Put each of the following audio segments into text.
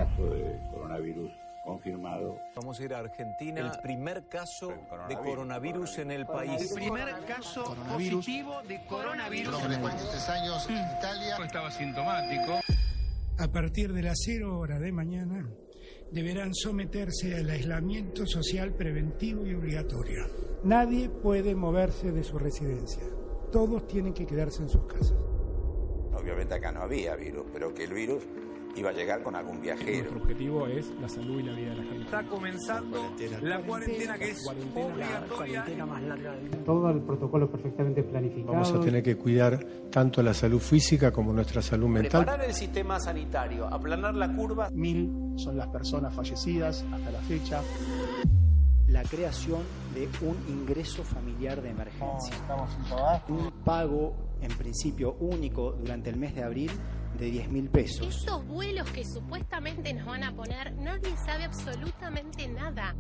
caso de coronavirus confirmado. Vamos a ir a Argentina. El primer caso de coronavirus en el país. El primer caso positivo de coronavirus. Un hombre de 43 años en Italia. Estaba sintomático. A partir de las 0 horas de mañana deberán someterse al aislamiento social preventivo y obligatorio. Nadie puede moverse de su residencia. Todos tienen que quedarse en sus casas. Obviamente acá no había virus, pero que el virus iba a llegar con algún viajero. Nuestro objetivo es la salud y la vida de la gente. Está comenzando la cuarentena que es obligatoria. Todo el protocolo perfectamente planificado. Vamos a tener que cuidar tanto la salud física como nuestra salud mental. Preparar el sistema sanitario, aplanar la curva. 1000 son las personas fallecidas hasta la fecha. La creación de un ingreso familiar de emergencia. Un pago, en principio, único durante el mes de abril de 10.000 pesos. Estos vuelos que supuestamente nos van a poner, nadie sabe absolutamente nada.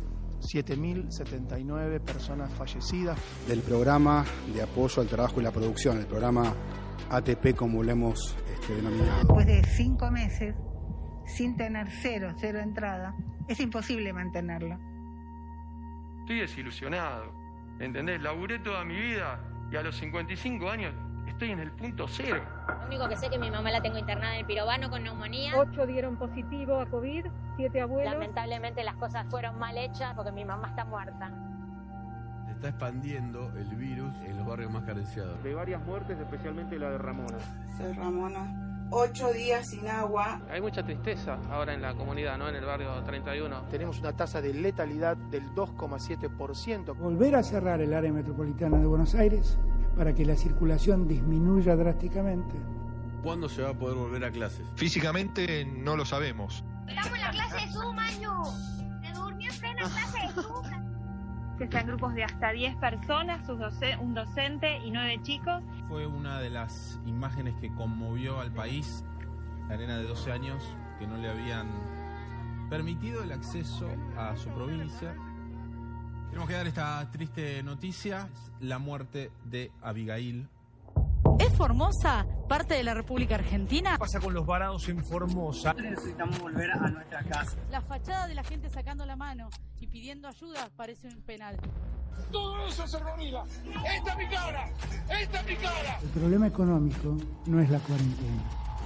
7.079 personas fallecidas. Del programa de apoyo al trabajo y la producción, el programa ATP como lo hemos denominado. Después de 5 meses, sin tener cero entrada, es imposible mantenerlo. Estoy desilusionado, ¿entendés? Laburé toda mi vida y a los 55 años estoy en el punto cero. Lo único que sé es que mi mamá la tengo internada en el Pirobano con neumonía. 8 dieron positivo a COVID, 7 abuelos. Lamentablemente las cosas fueron mal hechas porque mi mamá está muerta. Se está expandiendo el virus en los barrios más carenciados. De varias muertes, especialmente la de Ramona. Soy Ramona. 8 días sin agua. Hay mucha tristeza ahora en la comunidad, ¿no? En el barrio 31. Tenemos una tasa de letalidad del 2,7%. Volver a cerrar el área metropolitana de Buenos Aires para que la circulación disminuya drásticamente. ¿Cuándo se va a poder volver a clases? Físicamente no lo sabemos. Estamos en la clase de Zoom, Manu. Se durmió en plena clase de Zoom. Que sean grupos de hasta 10 personas, un docente y 9 chicos. Fue una de las imágenes que conmovió al país. La nena de 12 años que no le habían permitido el acceso a su provincia. Tenemos que dar esta triste noticia, la muerte de Abigail. ¿Es Formosa parte de la República Argentina? ¿Qué pasa con los varados en Formosa? Necesitamos volver a nuestra casa. La fachada de la gente sacando la mano y pidiendo ayuda parece un penal. Todo eso se reunirá. ¡Esta es mi cara! ¡Esta es mi cara! El problema económico no es la cuarentena.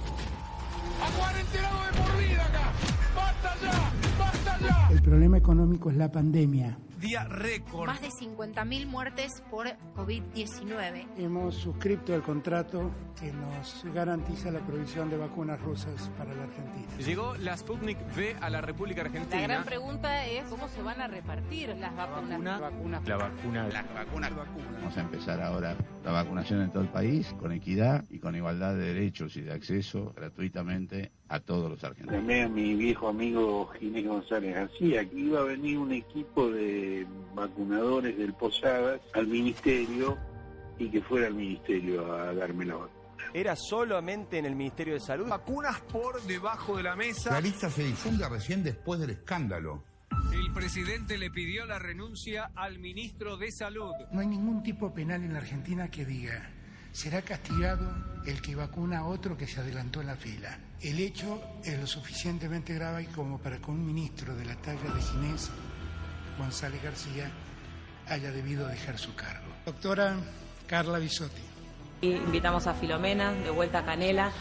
¡A cuarentenado de por vida acá! ¡Basta ya! ¡Basta ya! El problema económico es la pandemia. Día récord. Más de 50.000 muertes por COVID-19. Hemos suscrito el contrato que nos garantiza la provisión de vacunas rusas para la Argentina. Llegó la Sputnik V a la República Argentina. La gran pregunta es cómo se van a repartir las vacunas. La vacuna. Vamos a empezar ahora la vacunación en todo el país, con equidad y con igualdad de derechos y de acceso gratuitamente a todos los argentinos. Llamé a mi viejo amigo Ginés González García, que iba a venir un equipo de vacunadores del Posadas al ministerio y que fuera al ministerio a darme la vacuna. Era solamente en el Ministerio de Salud. Vacunas por debajo de la mesa. La lista se difunde recién después del escándalo. El presidente le pidió la renuncia al ministro de Salud. No hay ningún tipo penal en la Argentina que diga: será castigado el que vacuna a otro que se adelantó en la fila. El hecho es lo suficientemente grave como para que un ministro de la talla de Ginés González García haya debido dejar su cargo. Doctora Carla Bisotti. Invitamos a Filomena, de vuelta a Canela.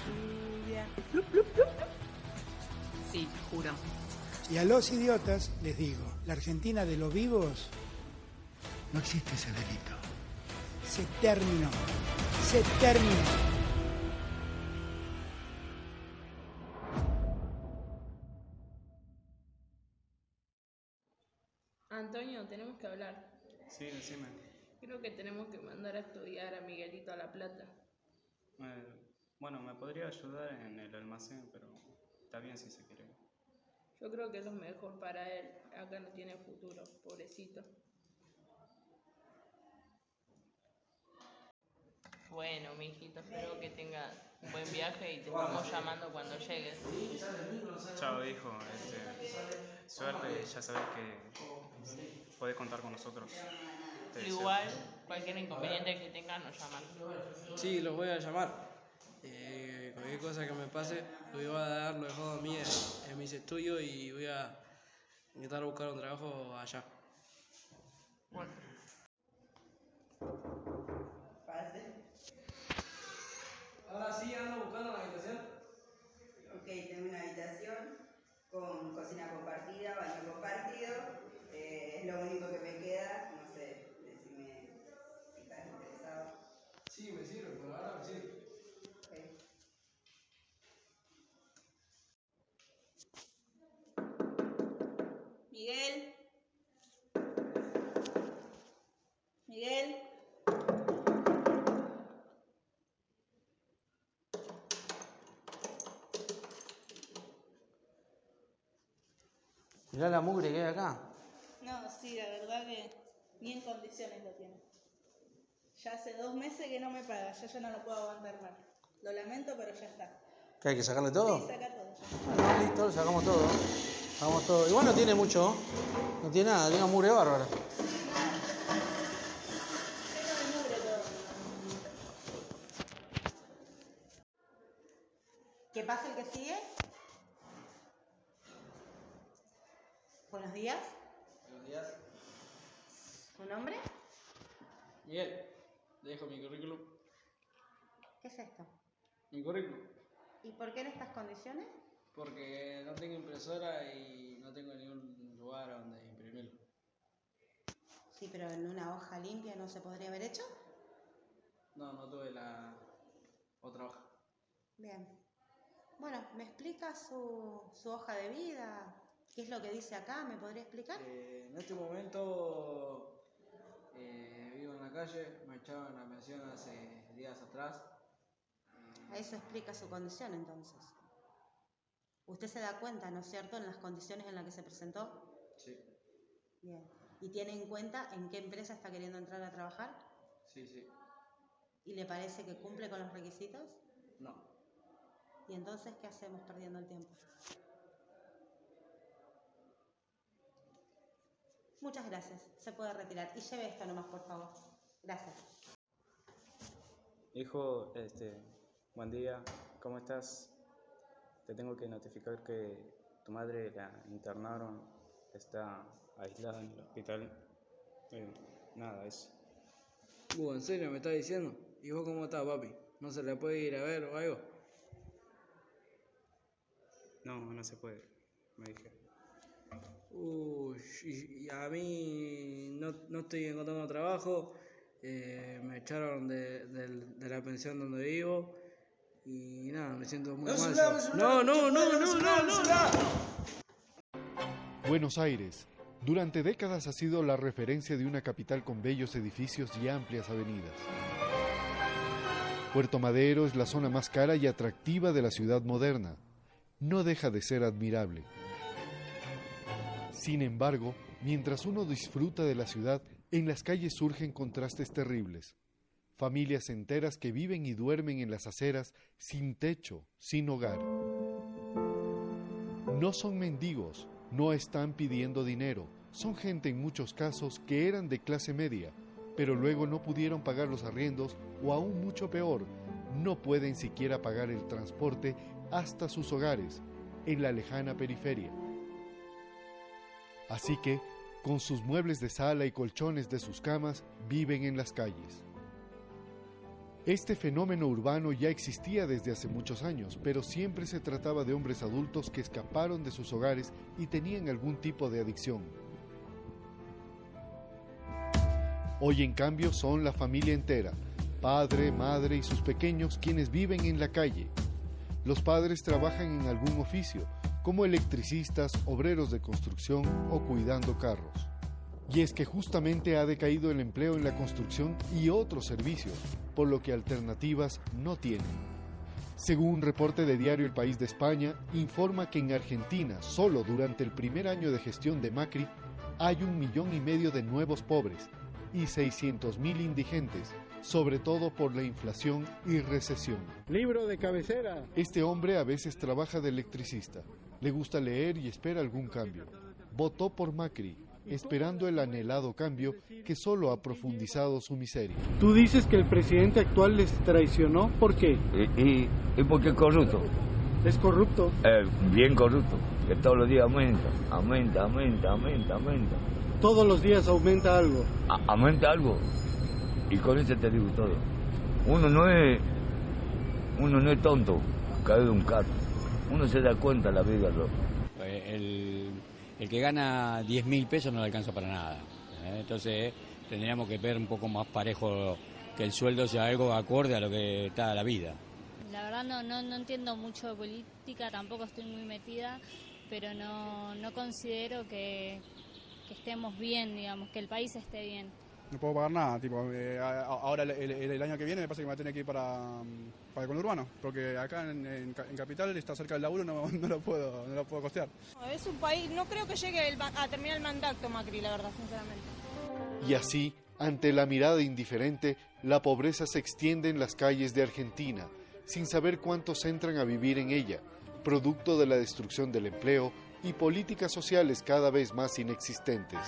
Sí, juro. Y a los idiotas les digo: la Argentina de los vivos no existe ese delito. Se terminó. Se terminó. Antonio, tenemos que hablar. Sí, decime. Creo que tenemos que mandar a estudiar a Miguelito a La Plata. Bueno, me podría ayudar en el almacén, pero está bien si se quiere. Yo creo que es lo mejor para él. Acá no tiene futuro, pobrecito. Bueno, mijito, espero que tengas un buen viaje y te estamos llamando cuando llegues. Chao, hijo. Suerte, ya sabes que podés contar con nosotros. Igual, cualquier inconveniente que tengas nos llaman. Sí, los voy a llamar. cualquier cosa que me pase, voy a dar lo mejor de mí en mis estudios y voy a intentar buscar un trabajo allá. Bueno. Ahora sí ando buscando la habitación. Ok, tengo una habitación con cocina compartida, baño compartido. Es lo único que me queda. No sé, decime si estás interesado. Sí, me sirve, por ahora me sirve. Okay. Miguel. Miguel. Mirá la mugre que hay acá. No, sí, la verdad que ni en condiciones lo tiene. Ya hace 2 meses que no me paga, yo ya no lo puedo aguantar más. Lo lamento, pero ya está. ¿Qué hay que sacarle todo? Sí, saca todo. Bueno, listo, lo sacamos todo. Sacamos todo. Igual no tiene mucho, no tiene nada, tiene una mugre bárbara. ¿Qué pasa el que sigue? Buenos días. Buenos días. ¿Tu nombre? Miguel, le dejo mi currículum. ¿Qué es esto? Mi currículum. ¿Y por qué en estas condiciones? Porque no tengo impresora y no tengo ningún lugar donde imprimirlo. Sí, pero en una hoja limpia no se podría haber hecho. No, no tuve la otra hoja. Bien. Bueno, ¿me explica su hoja de vida? ¿Qué es lo que dice acá? ¿Me podría explicar? En este momento vivo en la calle, me echaron la pensión hace días atrás. A eso explica su condición entonces. Usted se da cuenta, ¿no es cierto?, en las condiciones en las que se presentó. Sí. Bien. ¿Y tiene en cuenta en qué empresa está queriendo entrar a trabajar? Sí, sí. ¿Y le parece que cumple con los requisitos? No. ¿Y entonces qué hacemos perdiendo el tiempo? Muchas gracias. Se puede retirar. Y lleve esto nomás, por favor. Gracias. Hijo, buen día. ¿Cómo estás? Te tengo que notificar que tu madre la internaron. Está aislada en el hospital. Nada, eso. ¿En serio me estás diciendo? ¿Y vos cómo estás, papi? ¿No se la puede ir a ver o algo? No, no se puede, me dijeron. Y a mí no estoy encontrando trabajo, me echaron de la pensión donde vivo y nada, me siento muy mal. No. Buenos Aires, durante décadas ha sido la referencia de una capital con bellos edificios y amplias avenidas. Puerto Madero es la zona más cara y atractiva de la ciudad moderna. No deja de ser admirable. Sin embargo, mientras uno disfruta de la ciudad, en las calles surgen contrastes terribles. Familias enteras que viven y duermen en las aceras, sin techo, sin hogar. No son mendigos, no están pidiendo dinero, son gente en muchos casos que eran de clase media, pero luego no pudieron pagar los arriendos o aún mucho peor, no pueden siquiera pagar el transporte hasta sus hogares, en la lejana periferia. Así que, con sus muebles de sala y colchones de sus camas, viven en las calles. Este fenómeno urbano ya existía desde hace muchos años, pero siempre se trataba de hombres adultos que escaparon de sus hogares y tenían algún tipo de adicción. Hoy, en cambio, son la familia entera, padre, madre y sus pequeños quienes viven en la calle. Los padres trabajan en algún oficio, como electricistas, obreros de construcción o cuidando carros. Y es que justamente ha decaído el empleo en la construcción y otros servicios, por lo que alternativas no tienen. Según un reporte de diario El País de España, informa que en Argentina, solo durante el primer año de gestión de Macri, hay 1,5 millones de nuevos pobres y 600.000 indigentes, sobre todo por la inflación y recesión. Libro de cabecera. Este hombre a veces trabaja de electricista, le gusta leer y espera algún cambio. Votó por Macri, esperando el anhelado cambio que solo ha profundizado su miseria. Tú dices que el presidente actual les traicionó, ¿por qué? Y porque es corrupto. ¿Es corrupto? Bien corrupto, que todos los días aumenta. Todos los días aumenta algo. Aumenta algo, y con eso te digo todo. Uno no es tonto, cae de un carro. Uno se da cuenta la vida, ¿no? El que gana 10.000 pesos no le alcanza para nada. Entonces tendríamos que ver un poco más parejo, que el sueldo sea algo acorde a lo que está la vida. La verdad no entiendo mucho de política, tampoco estoy muy metida, pero no considero que estemos bien, digamos, que el país esté bien. No puedo pagar nada, ahora el año que viene me parece que me va a tener que ir para el conurbano, porque acá en Capital está cerca del laburo, no lo puedo costear. Es un país, no creo que llegue a terminar el mandato Macri, la verdad, sinceramente. Y así, ante la mirada indiferente, la pobreza se extiende en las calles de Argentina, sin saber cuántos entran a vivir en ella, producto de la destrucción del empleo y políticas sociales cada vez más inexistentes.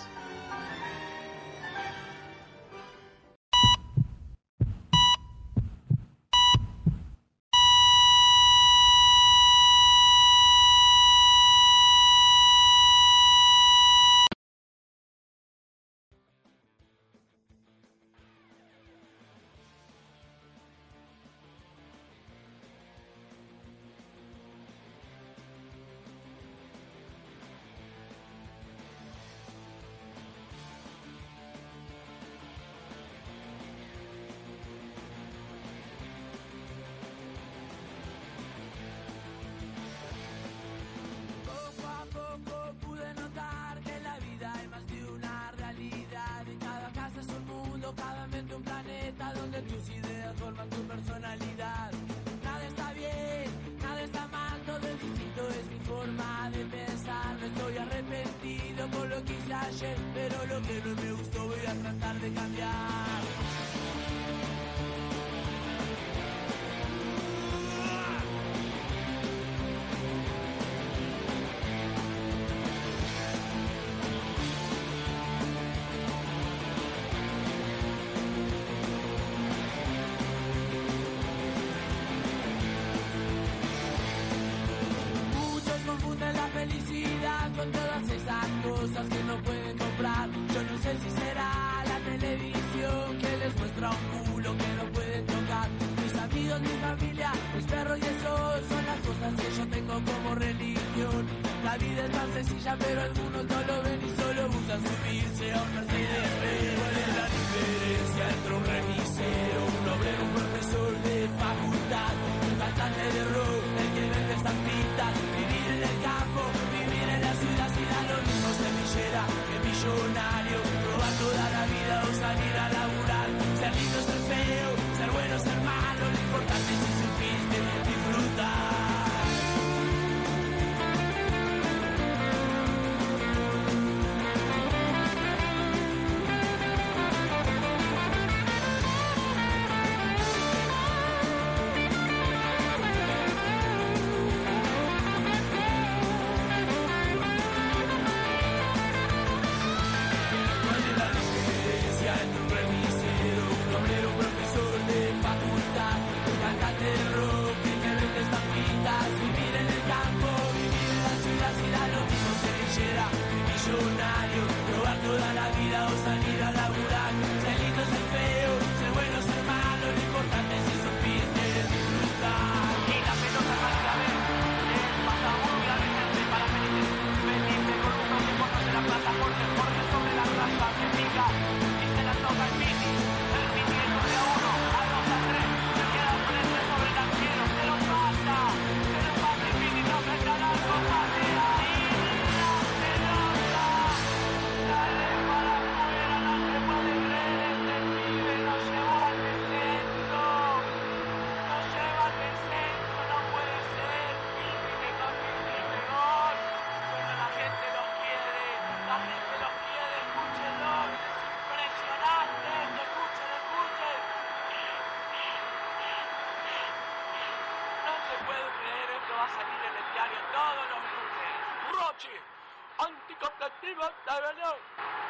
Cada mente un planeta donde tus ideas forman tu personalidad. Nada está bien, nada está mal, todo es distinto, es mi forma de pensar. No estoy arrepentido por lo que hice ayer, pero lo que no me gustó voy a tratar de cambiar. Con todas esas cosas que no pueden comprar. Yo no sé si será la televisión que les muestra un culo que no pueden tocar. Mis amigos, mi familia, mis perros y eso son las cosas que yo tengo como religión. La vida es tan sencilla pero algunos no lo ven y solo buscan subirse a un Mercedes. ¿Cuál es la diferencia entre un remisero, un obrero, un profesor de facultad, un cantante de rock, el que vende estampitas, vivir en el campo, vivir en la ciudad, si da lo mismo semillera que millonario, robar toda la vida o salir a laburar, ser lindo, ser feo, ser bueno, ser malo, lo importante es si supiste disfrutar. Probar toda la vida o salir a laburar, ser lindo, ser feo, ser bueno, ser malo, lo importante es si supiste disfrutar. Y la pelota para ver, pasa muy a veces para felices, vestirte con un toque cuando se la plata, porque sobre la raza se pica y se la toca el mini, de a 1, a 2, a 3, se queda frente sobre el arquero, se lo pasa el mini, no me estará con patea. Anticonceptivo de Belén.